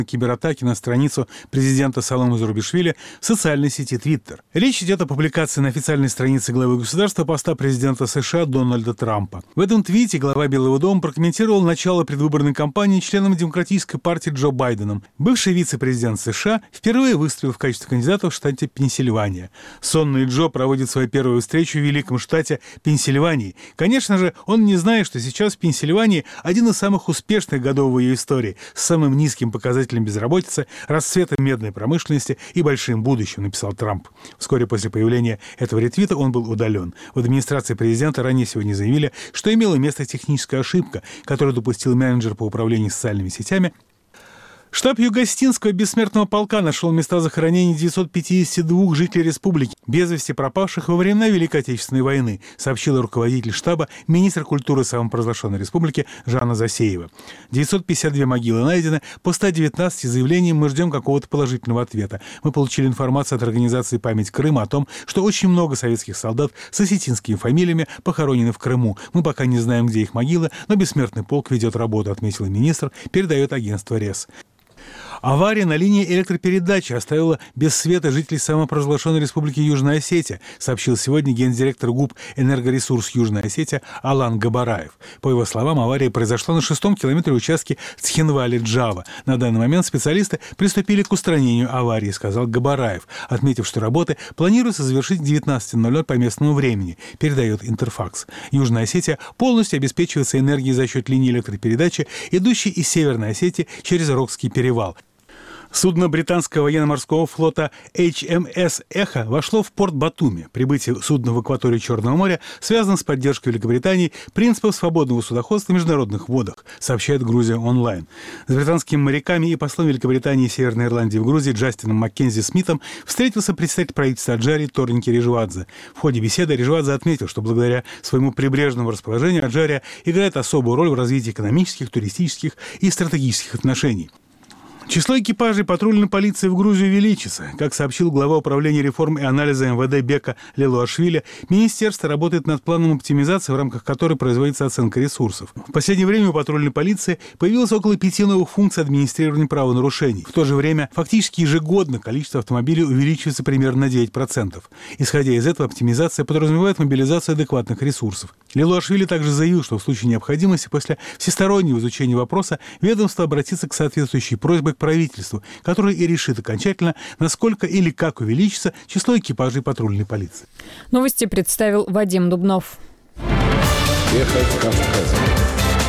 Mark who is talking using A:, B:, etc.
A: кибератаки на страницу президента Салома Зурбишвили в социальной сети Twitter. Речь идет о публикации на официальной странице главы государства поста президента США Дональда Трампа. В этом твите глава Белого дома прокомментировал начало предвыборной кампании членом Демократической партии Джо Байденом. Бывший вице-президент США впервые выступил в качестве кандидата в штате Пенсильвания. Сонный Джо проводит свою первую встречу в великом штате Пенсильвании. Конечно же, он не знает, что сейчас в Пенсильвании один из самых успешных годов в ее истории, с самым низким показателем безработицы, расцветом медной промышленности и большим будущим, написал Трамп. Вскоре после появления этого ретвита он был удален. В администрации президента ранее сегодня заявили, что имела место техническая ошибка, которую допустил менеджер по управлению социальными сетями. Штаб Юго-Осетинского бессмертного полка нашел места захоронений 952 жителей республики, без вести пропавших во времена Великой Отечественной войны, сообщила руководитель штаба, министр культуры самопровозглашенной республики Жанна Засеева. 952 могилы найдены, по 119 заявлениям мы ждем какого-то положительного ответа. Мы получили информацию от организации «Память Крыма» о том, что очень много советских солдат с осетинскими фамилиями похоронены в Крыму. Мы пока не знаем, где их могилы, но бессмертный полк ведет работу, отметил министр, передает агентство РЕС. Авария на линии электропередачи оставила без света жителей самопровозглашенной республики Южная Осетия, сообщил сегодня гендиректор ГУП «Энергоресурс Южная Осетия» Алан Габараев. По его словам, авария произошла на 6-м километре участка Цхинвали-Джава. На данный момент специалисты приступили к устранению аварии, сказал Габараев, отметив, что работы планируется завершить к 19:00 по местному времени, передает Интерфакс. Южная Осетия полностью обеспечивается энергией за счет линии электропередачи, идущей из Северной Осетии через Рокский перевал. Судно британского военно-морского флота HMS «Эхо» вошло в порт Батуми. Прибытие судна в акваторию Черного моря связано с поддержкой Великобритании принципов свободного судоходства в международных водах, сообщает Грузия онлайн. С британскими моряками и послом Великобритании и Северной Ирландии в Грузии Джастином Маккензи Смитом встретился представитель правительства Аджарии Торники Режвадзе. В ходе беседы Режвадзе отметил, что благодаря своему прибрежному расположению Аджария играет особую роль в развитии экономических, туристических и стратегических отношений. Число экипажей патрульной полиции в Грузии увеличится. Как сообщил глава управления реформ и анализа МВД Бека Лелуашвили, министерство работает над планом оптимизации, в рамках которой производится оценка ресурсов. В последнее время у патрульной полиции появилось около 5 новых функций администрирования правонарушений. В то же время фактически ежегодно количество автомобилей увеличивается примерно на 9%. Исходя из этого, оптимизация подразумевает мобилизацию адекватных ресурсов. Лелуашвили также заявил, что в случае необходимости после всестороннего изучения вопроса ведомство обратится к соответствующей просьбе к правительству, которое и решит окончательно, насколько или как увеличится число экипажей патрульной полиции.
B: Новости представил Вадим Дубнов.
C: Эхо Кавказа.